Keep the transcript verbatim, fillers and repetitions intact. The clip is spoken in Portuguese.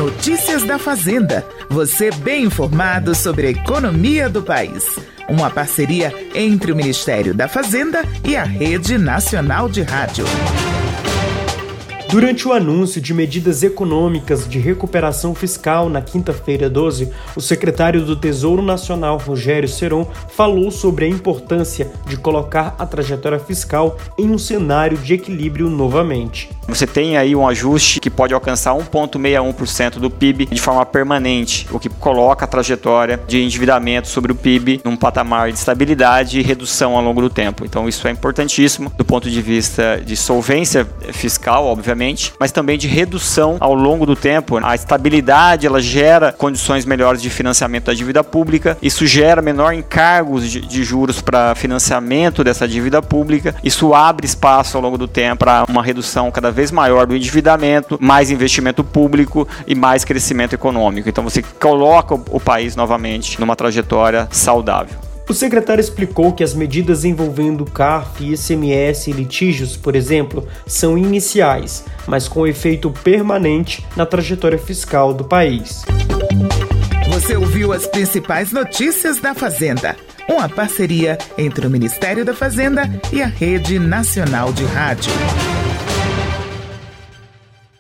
Notícias da Fazenda. Você bem informado sobre a economia do país. Uma parceria entre o Ministério da Fazenda e a Rede Nacional de Rádio. Durante o anúncio de medidas econômicas de recuperação fiscal na quinta-feira doze, o secretário do Tesouro Nacional, Rogério Seron, falou sobre a importância de colocar a trajetória fiscal em um cenário de equilíbrio novamente. Você tem aí um ajuste que pode alcançar um vírgula sessenta e um por cento do P I B de forma permanente, o que coloca a trajetória de endividamento sobre o P I B num patamar de estabilidade e redução ao longo do tempo. Então isso é importantíssimo do ponto de vista de solvência fiscal, obviamente, mas também de redução ao longo do tempo. A estabilidade, ela gera condições melhores de financiamento da dívida pública, isso gera menor encargos de, de juros para financiamento dessa dívida pública, isso abre espaço ao longo do tempo para uma redução cada vez maior do endividamento, mais investimento público e mais crescimento econômico. Então você coloca o, o país novamente numa trajetória saudável. O secretário explicou que as medidas envolvendo C A R F, I C M S e litígios, por exemplo, são iniciais, mas com efeito permanente na trajetória fiscal do país. Você ouviu as principais notícias da Fazenda, uma parceria entre o Ministério da Fazenda e a Rede Nacional de Rádio.